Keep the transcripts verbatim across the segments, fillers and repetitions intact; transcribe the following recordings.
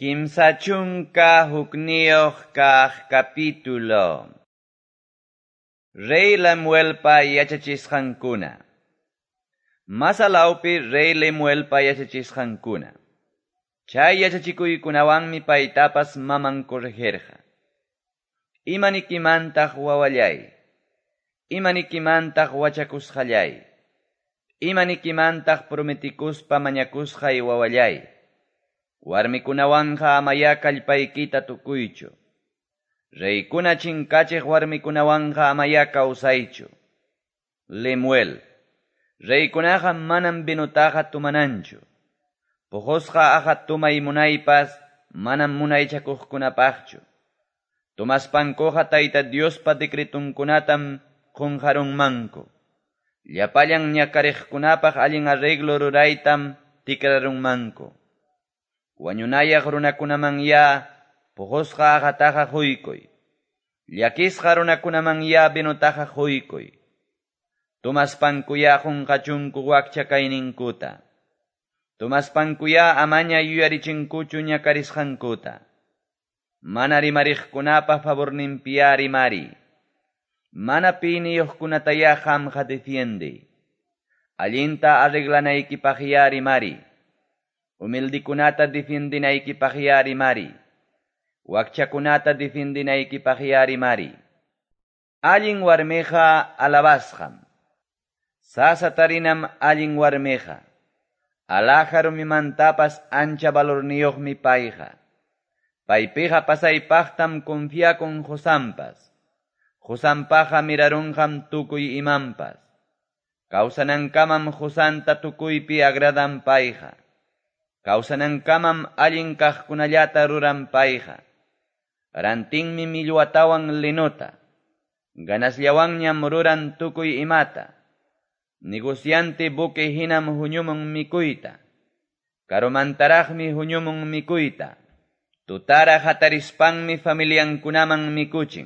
Kimsa chunka hukniyuq kaq capítulo. Rey Lemuelpa yachachisqankuna. Masalawpi Rey Lemuelpa yachachisqankuna. Chay yachachikuykunawanmi paytapas maman corregirqa. Imanikimantaq wawallay. Imanikimantaq wachakusqallay. Imanikimantaq prometikuspa mañakusqay wawallay. Warmikunawanqa amaya kallpaykita tukuychu. Reykuna chinkachiq warmikunawanqa amaya kawsaychu. Lemuel. Reykunaqa manam binutaqa tumananchu. Puqusqa aqa tumay munaypas manam munaychakuqkunapaqchu. Tumaspankuqa Tayta Diospa decretunkunatam qunqarunmanku. Llapallan ñakariqkunapaq allin arreglo ruraytam tikrarunmanku. Wañunayaq runakunaman ya puqusqa aqataqa quykuy. Llakisqa runakunaman ya binutaqa quykuy. Tumaspankuya qunqachunku wakcha kayninkuta. Tumaspankuya amaña yuyarichinkuchu ñakarisqankuta. Mana rimariqkunapa favorninpiya rimari. Mana piniyuqkunataya qamqa defiende. Allinta arreglanaykipaqya rimari. Humildikunata defendinaykipaqya rimari. Wakchakunata defendinaykipaqya rimari. Allin warmiqa alabasqam. Sasatarinam allin warmiqa. Alajarumimantapas ancha valorniyuqmi payqa. Paypiqa pasaypaqtam confiakun Josampas. Josampaqa mirarunqam tukuy imanpas. Kawsanankamam Josanta tukuypi agradan payqa. Kawsanankamam allin kaqkunallata ruran payqa. Rantinmi millwatawan linuta. Ganasllawanñam ruran tukuy imata. Negociante buque hinam huñumun mikuyta. Karumantaraqmi huñumun mikuyta. Tutara hatarispanmi familiankunaman mikuchin.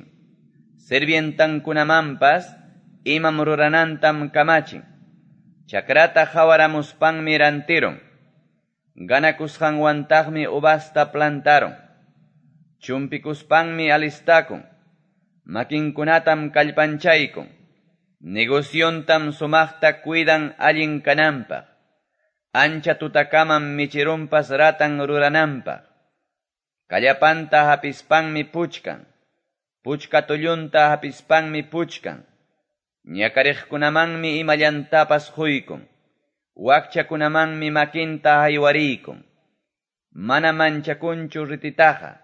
Sirvientankunamanpas imam ruranantam kamachin. Chakrata hawaramuspanmi rantirun. Ganakusqanwantaqmi ubasta plantaron. Chumpikuspanmi alistakun. Makinkunatam kallpanchaykun. Negociontam sumaqta cuidan allin kananpaq. Ancha tutakaman michirunpas ratan rurananpaq. Kallapanta hapispanmi puchkan. Puchka tullunta hapispanmi puchkan. Ñakariqkunamanmi imallantapas huykun. Wakchakunamanmi makinta haywarikun. Mana manchakunchu rititaqa.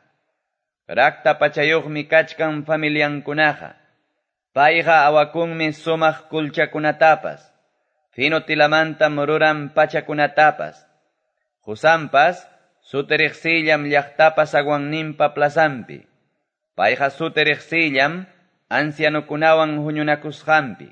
Rakta pachayuqmi kachkan familiankunaqa. Payqa awakunmi sumaq kulchakunatapas. Fino tilamantam ruran pachakunatapas. Josampas sutiriqsillam llaqtapas aguanninpa plasampi. Payqa sutiriqsillam ancianukunawan huñunakusqanpi.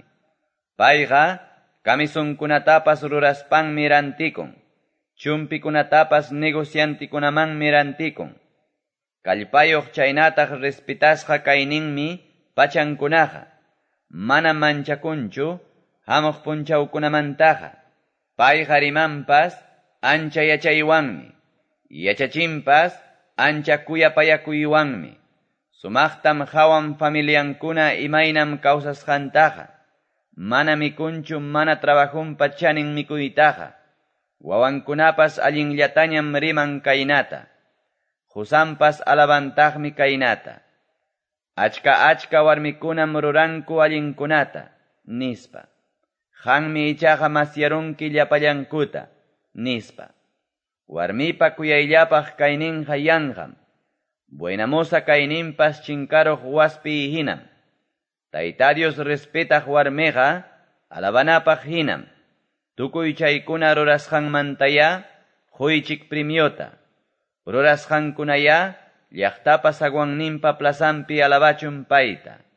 Payqa kamisunkunatapas ruraspanmi rantikun. Chumpikunatapas negociantikunamanmi rantikun. Kallpayuq chaynataq respetasqa kayninmi pachankunaqa. Mana manchakunchu hamuq punchawkunamantaqa. Payqa rimanpas ancha yachaywanmi. Yachachinpas ancha kuyapayakuywanmi. Sumaqtam hawan familiankuna imaynam kawsasqantaqa. Mana mikunchu mana trabajunpa chanin mikuytaqa. Wawankunapas allinllatañam riman kaynata. Josampas alabantaqmi kaynata. Achka achka warmikunam ruranku allinkunata. Nispa. Qanmi ichaqa masyarunki llapallankuta. Nispa. Warmipa kuyayllapaq kayninqa yanqam. Buenamosa kayninpas chinkaruq waspi hinam. Tayta Dios respetaq warmiqa alabanapaq hinam. Tukuy chaykuna rurasqanmantaya quychik premiota. Rurasqankunaya llaqtapas aguanninpa plasampi alabachun payta.